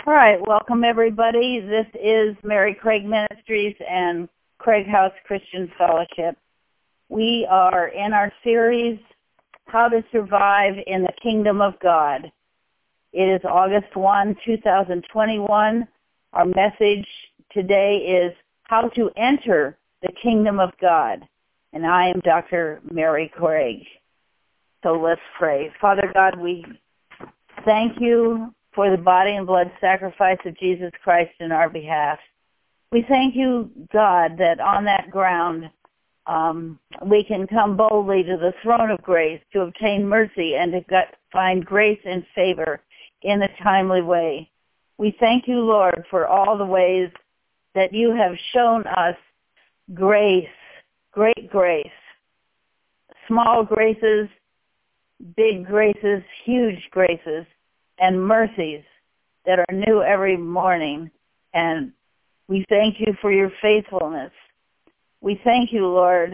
All right, welcome everybody. This is Mary Craig Ministries and Craig House Christian Fellowship. We are in our series, How to Survive in the Kingdom of God. It is August 1, 2021. Our message today is How to Enter the Kingdom of God. And I am Dr. Mary Craig. So let's pray. Father God, we thank you for the body and blood sacrifice of Jesus Christ in our behalf. We thank you, God, that on that ground we can come boldly to the throne of grace to obtain mercy and to find grace and favor in a timely way. We thank you, Lord, for all the ways that you have shown us grace, great grace, small graces, big graces, huge graces, and mercies that are new every morning. And we thank you for your faithfulness. We thank you, Lord,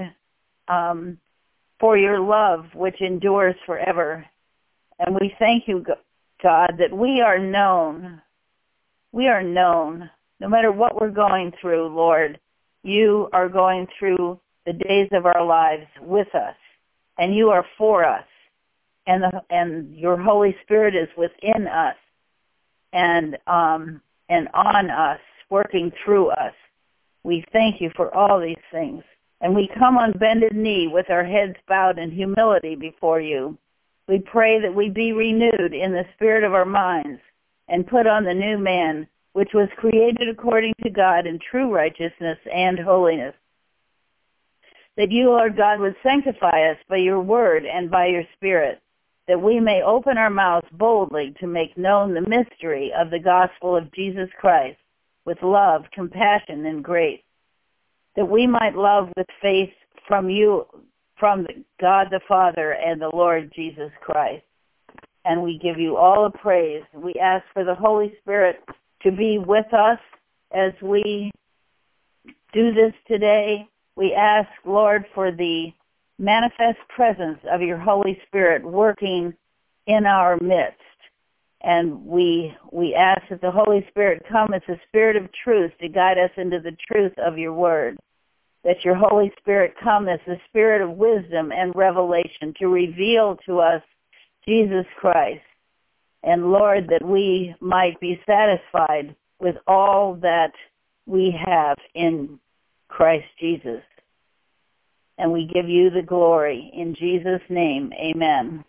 for your love, which endures forever. And we thank you, God, that we are known. We are known. No matter what we're going through, Lord, you are going through the days of our lives with us, and you are for us. And your Holy Spirit is within us and on us, working through us. We thank you for all these things. And we come on bended knee with our heads bowed in humility before you. We pray that we be renewed in the spirit of our minds and put on the new man, which was created according to God in true righteousness and holiness. That you, Lord God, would sanctify us by your word and by your spirit, that we may open our mouths boldly to make known the mystery of the gospel of Jesus Christ with love, compassion, and grace, that we might love with faith from you, from God the Father and the Lord Jesus Christ. And we give you all the praise. We ask for the Holy Spirit to be with us as we do this today. We ask, Lord, for the manifest presence of your Holy Spirit working in our midst. And we ask that the Holy Spirit come as the Spirit of truth to guide us into the truth of your word. That your Holy Spirit come as the Spirit of wisdom and revelation to reveal to us Jesus Christ. And Lord, that we might be satisfied with all that we have in Christ Jesus. And we give you the glory. In Jesus' name, amen.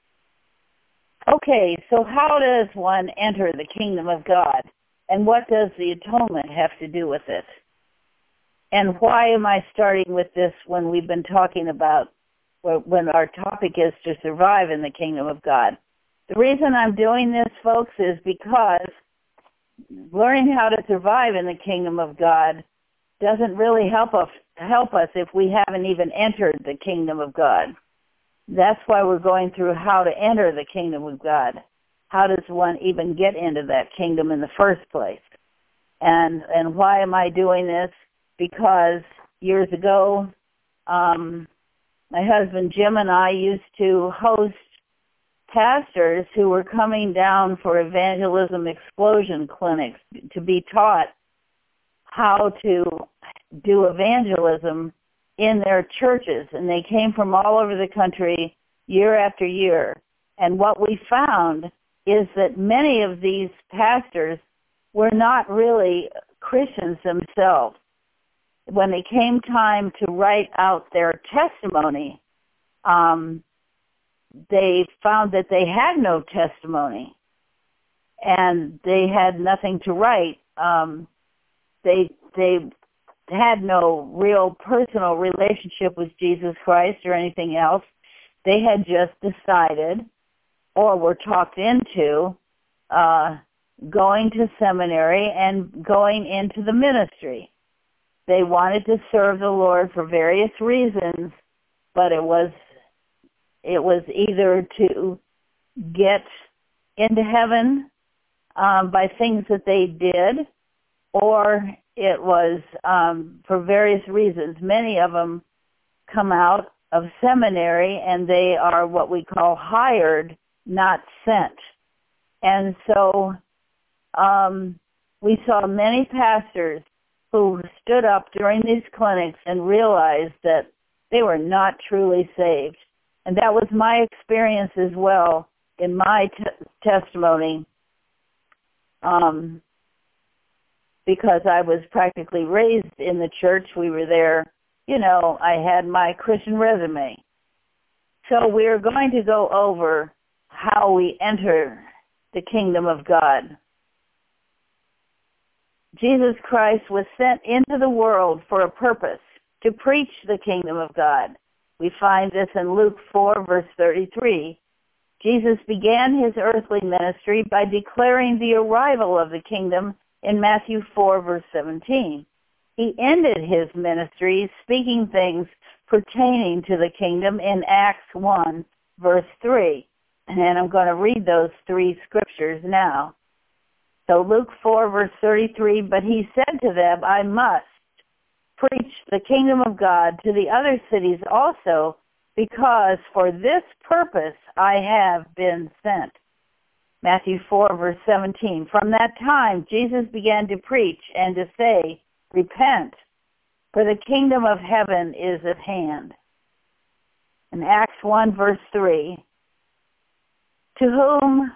Okay, so how does one enter the kingdom of God? And what does the atonement have to do with it? And why am I starting with this when we've been talking about, when our topic is to survive in the kingdom of God? The reason I'm doing this, folks, is because learning how to survive in the kingdom of God doesn't really help us if we haven't even entered the kingdom of God. That's why we're going through how to enter the kingdom of God. How does one even get into that kingdom in the first place? And why am I doing this? Because years ago, my husband Jim and I used to host pastors who were coming down for evangelism explosion clinics to be taught how to do evangelism in their churches. And they came from all over the country year after year. And what we found is that many of these pastors were not really Christians themselves. When it came time to write out their testimony, they found that they had no testimony and they had nothing to write. They had no real personal relationship with Jesus Christ or anything else. They had just decided or were talked into going to seminary and going into the ministry. They wanted to serve the Lord for various reasons, but it was either to get into heaven by things that they did, or it was for various reasons. Many of them come out of seminary and they are what we call hired, not sent. And so We saw many pastors who stood up during these clinics and realized that they were not truly saved. And that was my experience as well in my testimony, because I was practically raised in the church. We were there, I had my Christian resume. So we're going to go over how we enter the kingdom of God. Jesus Christ was sent into the world for a purpose, to preach the kingdom of God. We find this in Luke 4, verse 33. Jesus began his earthly ministry by declaring the arrival of the kingdom in Matthew 4, verse 17. He ended his ministry speaking things pertaining to the kingdom in Acts 1, verse 3. And I'm going to read those three scriptures now. So Luke 4, verse 33, but he said to them, I must preach the kingdom of God to the other cities also, because for this purpose I have been sent. Matthew 4, verse 17. From that time, Jesus began to preach and to say, repent, for the kingdom of heaven is at hand. In Acts 1, verse 3, to whom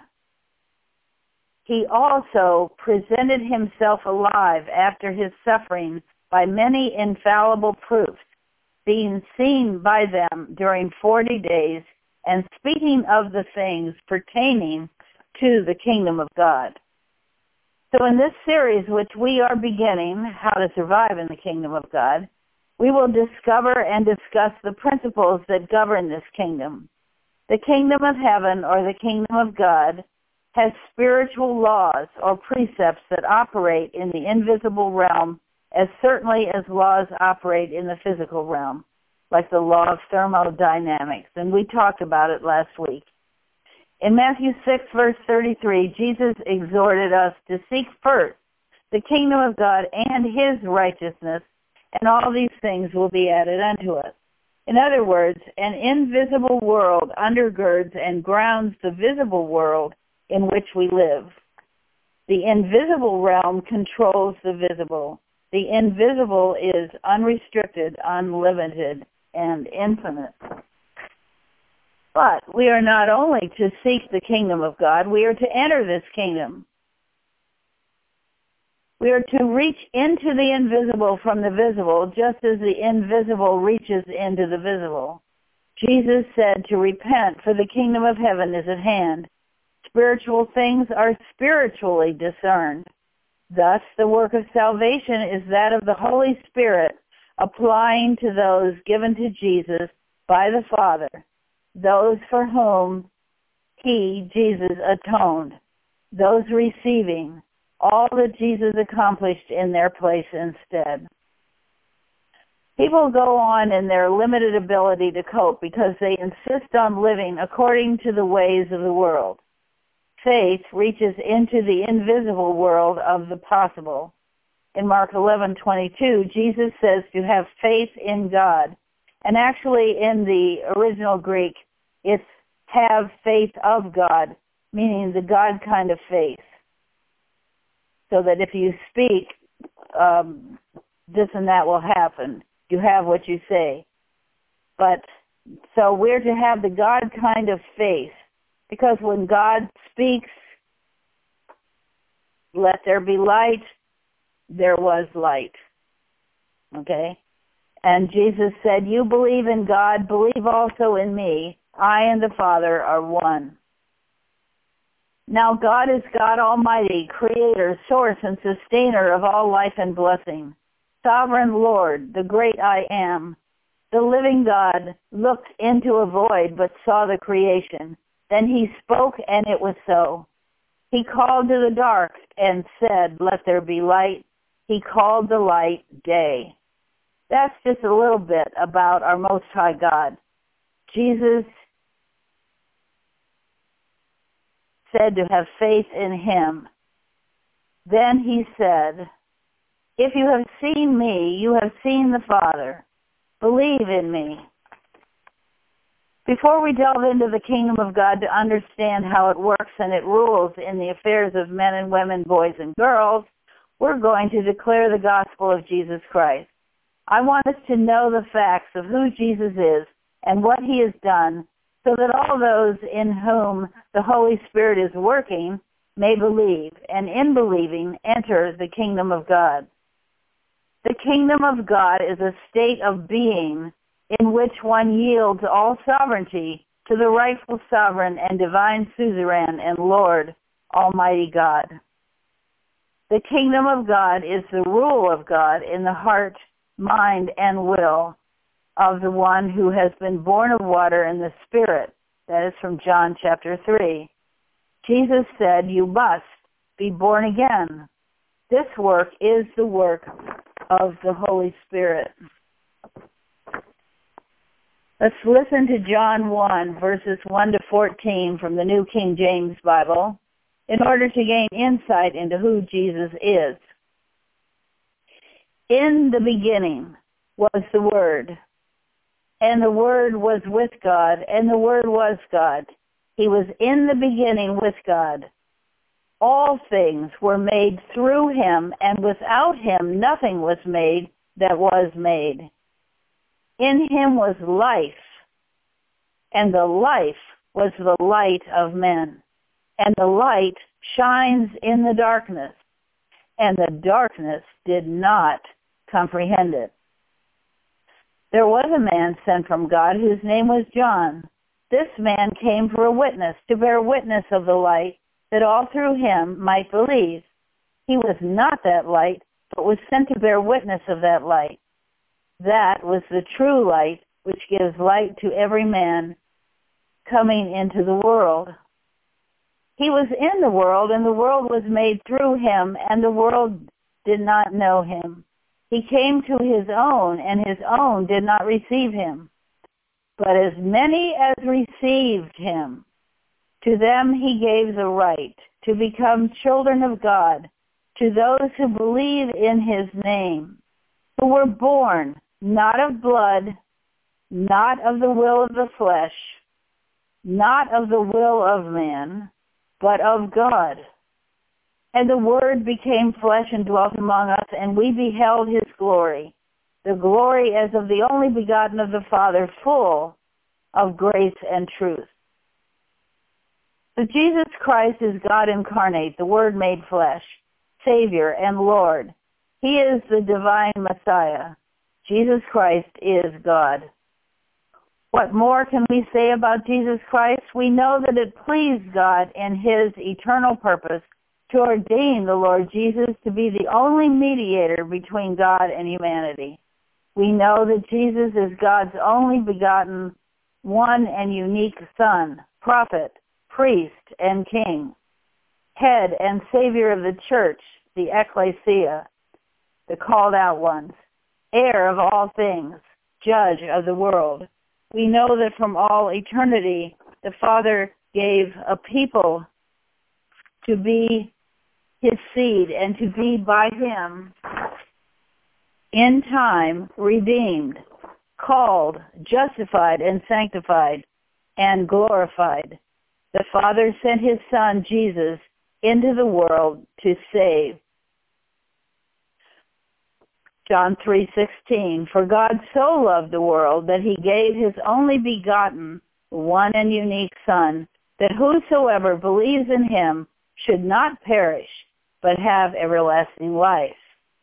he also presented himself alive after his suffering by many infallible proofs, being seen by them during 40 days, and speaking of the things pertaining to the kingdom of God. So in this series, which we are beginning, How to Survive in the Kingdom of God, we will discover and discuss the principles that govern this kingdom. The kingdom of heaven, or the kingdom of God, has spiritual laws or precepts that operate in the invisible realm as certainly as laws operate in the physical realm, like the law of thermodynamics, and we talked about it last week. In Matthew 6, verse 33, Jesus exhorted us to seek first the kingdom of God and his righteousness, and all these things will be added unto us. In other words, an invisible world undergirds and grounds the visible world in which we live. The invisible realm controls the visible. The invisible is unrestricted, unlimited, and infinite. But we are not only to seek the kingdom of God, we are to enter this kingdom. We are to reach into the invisible from the visible, just as the invisible reaches into the visible. Jesus said to repent, for the kingdom of heaven is at hand. Spiritual things are spiritually discerned. Thus, the work of salvation is that of the Holy Spirit applying to those given to Jesus by the Father, those for whom he, Jesus, atoned, those receiving all that Jesus accomplished in their place instead. People go on in their limited ability to cope because they insist on living according to the ways of the world. Faith reaches into the invisible world of the possible. In Mark 11:22, Jesus says to have faith in God. And actually in the original Greek, it's have faith of God, meaning the God kind of faith. So that if you speak, this and that will happen. You have what you say. But so we're to have the God kind of faith. Because when God speaks, let there be light, there was light. Okay? And Jesus said, you believe in God, believe also in me. I and the Father are one. Now God is God Almighty, creator, source, and sustainer of all life and blessing. Sovereign Lord, the great I am. The living God looked into a void but saw the creation. Then he spoke, and it was so. He called to the dark and said, let there be light. He called the light day. That's just a little bit about our Most High God. Jesus said to have faith in him. Then he said, if you have seen me, you have seen the Father. Believe in me. Before we delve into the kingdom of God to understand how it works and it rules in the affairs of men and women, boys and girls, we're going to declare the gospel of Jesus Christ. I want us to know the facts of who Jesus is and what he has done, so that all those in whom the Holy Spirit is working may believe, and in believing, enter the kingdom of God. The kingdom of God is a state of being in which one yields all sovereignty to the rightful sovereign and divine suzerain and Lord, Almighty God. The kingdom of God is the rule of God in the heart, mind, and will of the one who has been born of water and the Spirit. That is from John chapter 3. Jesus said, you must be born again. This work is the work of the Holy Spirit. Let's listen to John 1, verses 1 to 14 from the New King James Bible in order to gain insight into who Jesus is. In the beginning was the Word, and the Word was with God, and the Word was God. He was in the beginning with God. All things were made through him, and without him nothing was made that was made. In him was life, and the life was the light of men. And the light shines in the darkness, and the darkness did not comprehend it. There was a man sent from God whose name was John. This man came for a witness, to bear witness of the light, that all through him might believe. He was not that light, but was sent to bear witness of that light. That was the true light, which gives light to every man coming into the world. He was in the world, and the world was made through him, and the world did not know him. He came to his own, and his own did not receive him. But as many as received him, to them he gave the right to become children of God, to those who believe in his name, who were born not of blood, not of the will of the flesh, not of the will of man, but of God. And the Word became flesh and dwelt among us, and we beheld his glory, the glory as of the only begotten of the Father, full of grace and truth. So Jesus Christ is God incarnate, the Word made flesh, Savior and Lord. He is the divine Messiah. Jesus Christ is God. What more can we say about Jesus Christ? We know that it pleased God in his eternal purpose to ordain the Lord Jesus to be the only mediator between God and humanity. We know that Jesus is God's only begotten, one and unique Son, prophet, priest, and king, head and Savior of the church, the ecclesia, the called out ones, heir of all things, judge of the world. We know that from all eternity, the Father gave a people to be his seed and to be by him in time redeemed, called, justified, and sanctified, and glorified. The Father sent his Son, Jesus, into the world to save. John 3:16, for God so loved the world that he gave his only begotten, one and unique Son, that whosoever believes in him should not perish, but have everlasting life.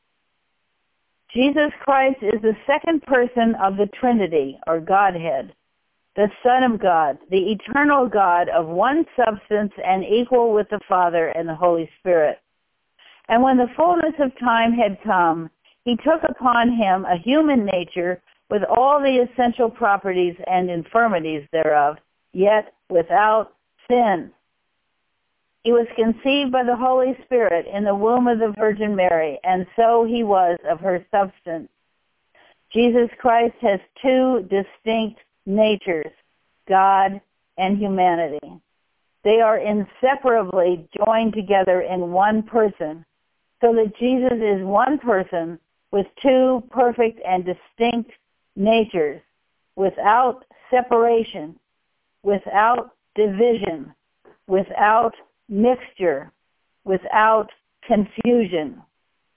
Jesus Christ is the second person of the Trinity, or Godhead, the Son of God, the eternal God of one substance and equal with the Father and the Holy Spirit. And when the fullness of time had come, he took upon him a human nature with all the essential properties and infirmities thereof, yet without sin. He was conceived by the Holy Spirit in the womb of the Virgin Mary, and so he was of her substance. Jesus Christ has two distinct natures, God and humanity. They are inseparably joined together in one person, so that Jesus is one person with two perfect and distinct natures, without separation, without division, without mixture, without confusion,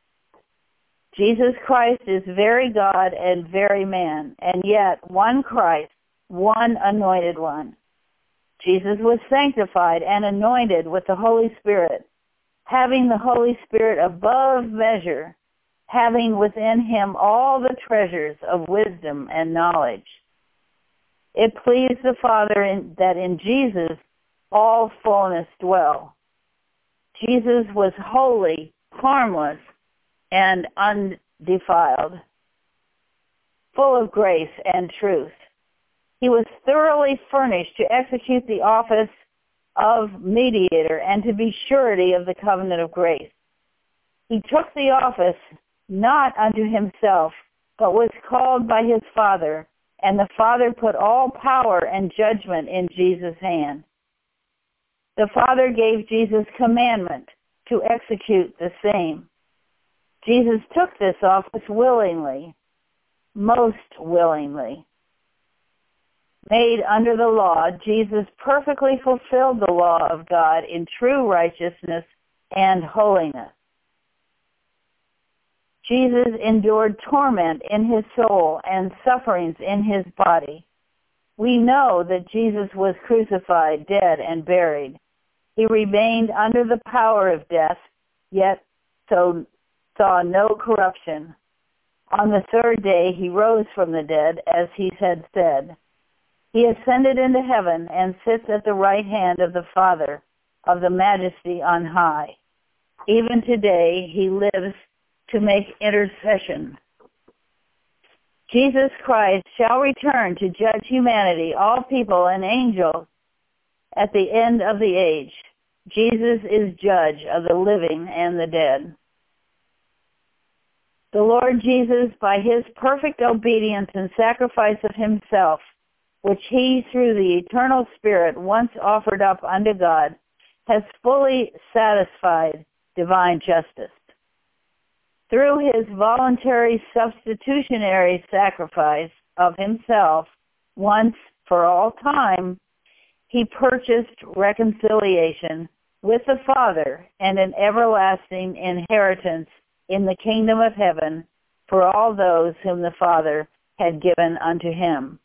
Jesus Christ is very God and very man, and yet one Christ, one anointed one. Jesus was sanctified and anointed with the Holy Spirit, having the Holy Spirit above measure, having within him all the treasures of wisdom and knowledge. It pleased the Father that in Jesus all fullness dwell. Jesus was holy, harmless, and undefiled, full of grace and truth. He was thoroughly furnished to execute the office of mediator and to be surety of the covenant of grace. He took the office not unto himself, but was called by his Father, and the Father put all power and judgment in Jesus' hand. The Father gave Jesus commandment to execute the same. Jesus took this office willingly, most willingly. Made under the law, Jesus perfectly fulfilled the law of God in true righteousness and holiness. Jesus endured torment in his soul and sufferings in his body. We know that Jesus was crucified, dead, and buried. He remained under the power of death, yet saw no corruption. On the third day he rose from the dead, as he had said. He ascended into heaven and sits at the right hand of the Father of the Majesty on high. Even today he lives to make intercession. Jesus Christ shall return to judge humanity, all people and angels, at the end of the age. Jesus is judge of the living and the dead. The Lord Jesus, by his perfect obedience and sacrifice of himself, which he through the eternal Spirit once offered up unto God, has fully satisfied divine justice. Through his voluntary substitutionary sacrifice of himself, once for all time, he purchased reconciliation with the Father and an everlasting inheritance in the kingdom of heaven for all those whom the Father had given unto him.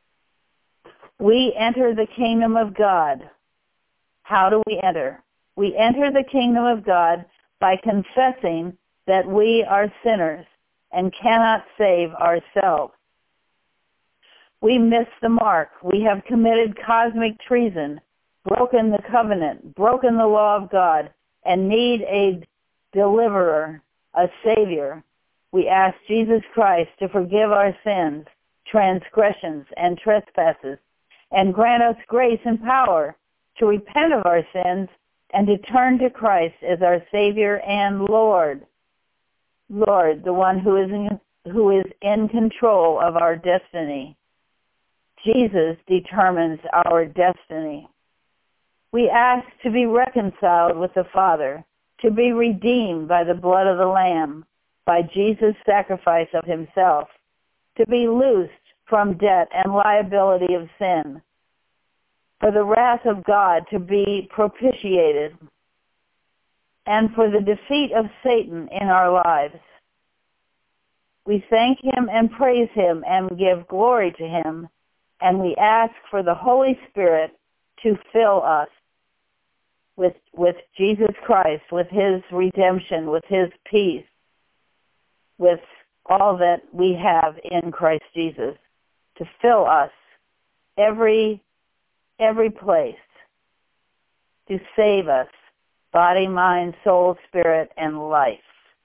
We enter the kingdom of God. How do we enter? We enter the kingdom of God by confessing that we are sinners and cannot save ourselves. We miss the mark. We have committed cosmic treason, broken the covenant, broken the law of God, and need a deliverer, a Savior. We ask Jesus Christ to forgive our sins, transgressions, and trespasses, and grant us grace and power to repent of our sins and to turn to Christ as our Savior and Lord. Lord, the one who is in control of our destiny. Jesus determines our destiny. We ask to be reconciled with the Father, to be redeemed by the blood of the Lamb, by Jesus' sacrifice of himself, to be loosed from debt and liability of sin, for the wrath of God to be propitiated, and for the defeat of Satan in our lives. We thank him and praise him and give glory to him, and we ask for the Holy Spirit to fill us with Jesus Christ, with his redemption, with his peace, with all that we have in Christ Jesus, to fill us every place, to save us, body, mind, soul, spirit, and life.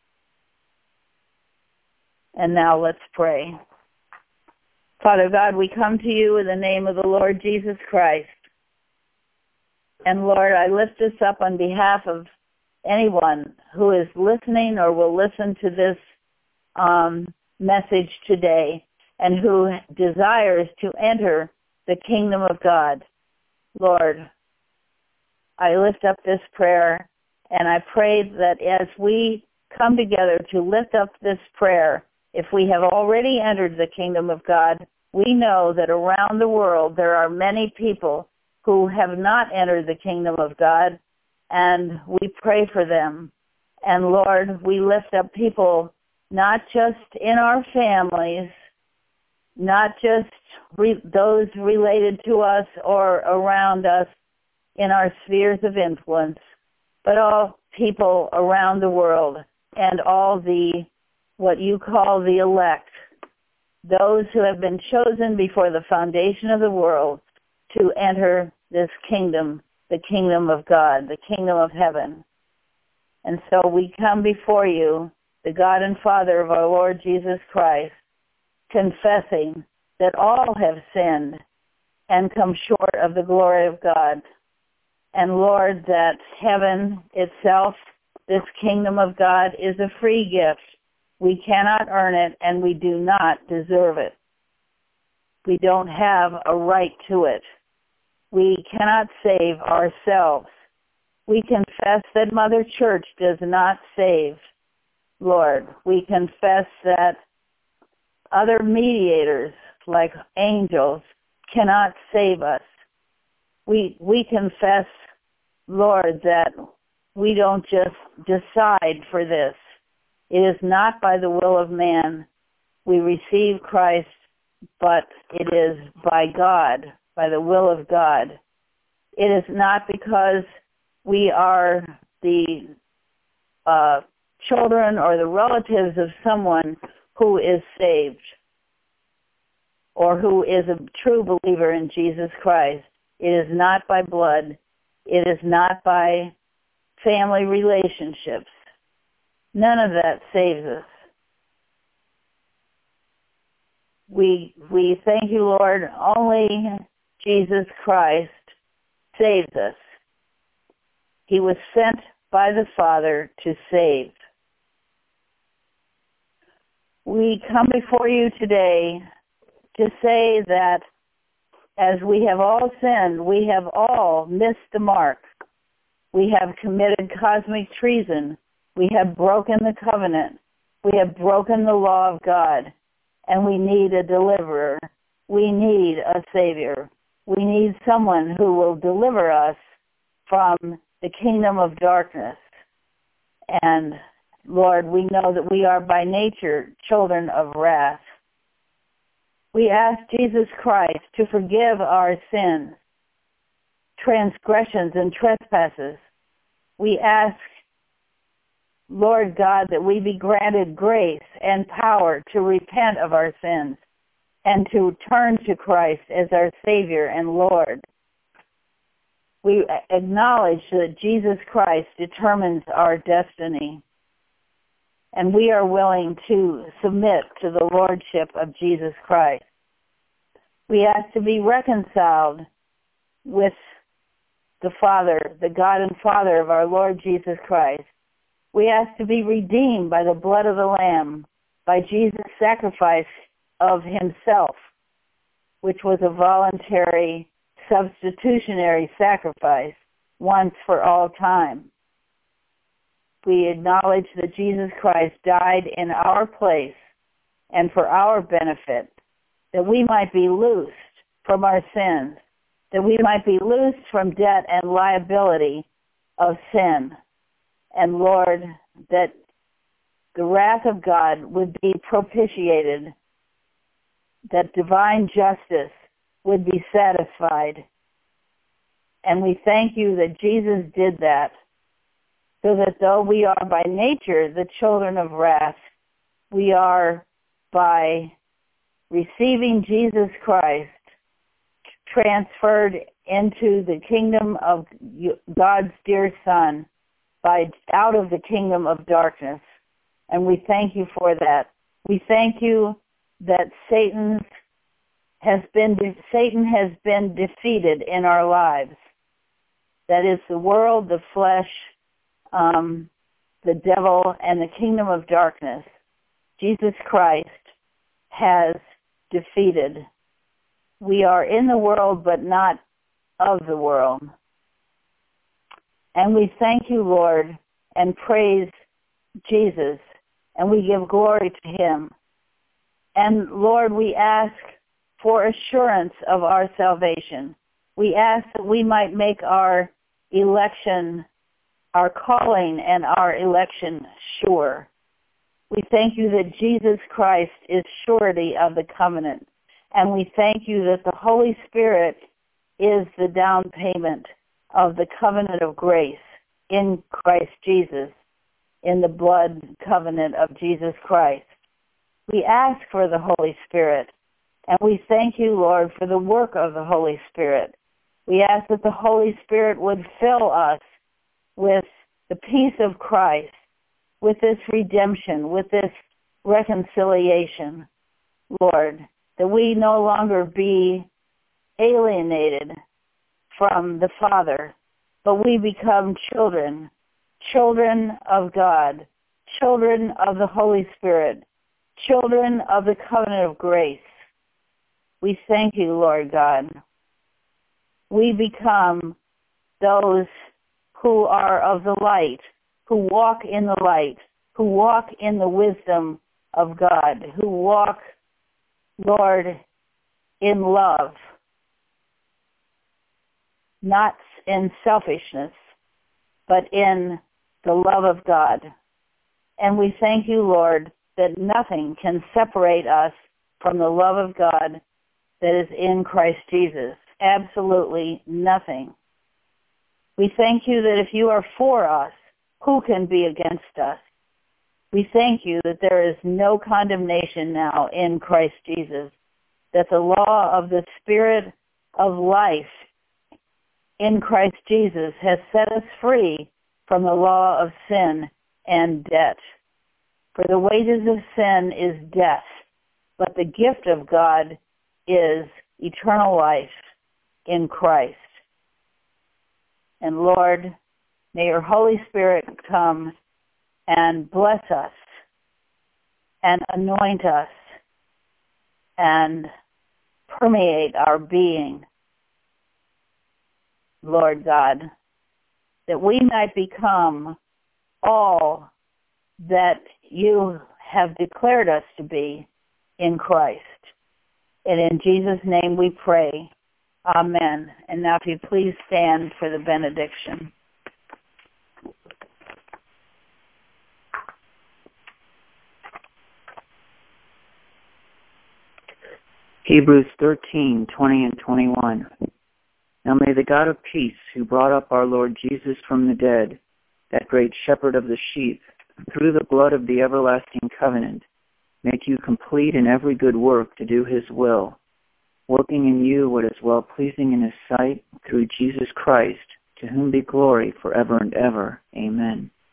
And now let's pray. Father God, we come to you in the name of the Lord Jesus Christ. And Lord, I lift this up on behalf of anyone who is listening or will listen to this message today and who desires to enter the kingdom of God. Lord, I lift up this prayer, and I pray that as we come together to lift up this prayer, if we have already entered the kingdom of God, we know that around the world there are many people who have not entered the kingdom of God, and we pray for them. And Lord, we lift up people not just in our families, not just those related to us or around us in our spheres of influence, but all people around the world and all what you call the elect, those who have been chosen before the foundation of the world to enter this kingdom, the kingdom of God, the kingdom of heaven. And so we come before you, the God and Father of our Lord Jesus Christ, confessing that all have sinned and come short of the glory of God. And Lord, that heaven itself, this kingdom of God, is a free gift. We cannot earn it, and we do not deserve it. We don't have a right to it. We cannot save ourselves. We confess that Mother Church does not save, Lord. We confess that other mediators, like angels, cannot save us. We confess, Lord, that we don't just decide for this. It is not by the will of man we receive Christ, but it is by God, by the will of God. It is not because we are the children or the relatives of someone who is saved or who is a true believer in Jesus Christ. It is not by blood. It is not by family relationships. None of that saves us. We thank you, Lord, only Jesus Christ saves us. He was sent by the Father to save. We come before you today to say that as we have all sinned, we have all missed the mark. We have committed cosmic treason. We have broken the covenant. We have broken the law of God. And we need a deliverer. We need a Savior. We need someone who will deliver us from the kingdom of darkness. And Lord, we know that we are by nature children of wrath. We ask Jesus Christ to forgive our sins, transgressions, and trespasses. We ask, Lord God, that we be granted grace and power to repent of our sins and to turn to Christ as our Savior and Lord. We acknowledge that Jesus Christ determines our destiny, and we are willing to submit to the Lordship of Jesus Christ. We ask to be reconciled with the Father, the God and Father of our Lord Jesus Christ. We ask to be redeemed by the blood of the Lamb, by Jesus' sacrifice of himself, which was a voluntary, substitutionary sacrifice once for all time. We acknowledge that Jesus Christ died in our place and for our benefit, that we might be loosed from our sins, that we might be loosed from debt and liability of sin. And Lord, that the wrath of God would be propitiated, that divine justice would be satisfied. And we thank you that Jesus did that, so that though we are by nature the children of wrath, we are by receiving Jesus Christ transferred into the kingdom of God's dear Son, out of the kingdom of darkness. And we thank you for that. We thank you that Satan has been defeated in our lives. That is the world, the flesh, the devil, and the kingdom of darkness. Jesus Christ has defeated. We are in the world, but not of the world. And we thank you, Lord, and praise Jesus, and we give glory to him. And Lord, we ask for assurance of our salvation. We ask that we might make our election, our calling and our election sure. We thank you that Jesus Christ is surety of the covenant. And we thank you that the Holy Spirit is the down payment of the covenant of grace in Christ Jesus, in the blood covenant of Jesus Christ. We ask for the Holy Spirit, and we thank you, Lord, for the work of the Holy Spirit. We ask that the Holy Spirit would fill us with the peace of Christ, with this redemption, with this reconciliation, Lord, that we no longer be alienated from the Father, but we become children, children of God, children of the Holy Spirit, children of the covenant of grace. We thank you, Lord God. We become those who are of the light, who walk in the light, who walk in the wisdom of God, who walk, Lord, in love, not in selfishness, but in the love of God. And we thank you, Lord, that nothing can separate us from the love of God that is in Christ Jesus. Absolutely nothing. We thank you that if you are for us, who can be against us? We thank you that there is no condemnation now in Christ Jesus, that the law of the Spirit of life in Christ Jesus has set us free from the law of sin and debt. For the wages of sin is death, but the gift of God is eternal life in Christ. And Lord, may your Holy Spirit come and bless us and anoint us and permeate our being, Lord God, that we might become all that you have declared us to be in Christ. And in Jesus' name we pray. Amen. And now if you please stand for the benediction. Hebrews 13:20 and 21. Now may the God of peace, who brought up our Lord Jesus from the dead, that great shepherd of the sheep, through the blood of the everlasting covenant, make you complete in every good work to do his will, working in you what is well-pleasing in his sight, through Jesus Christ, to whom be glory forever and ever. Amen.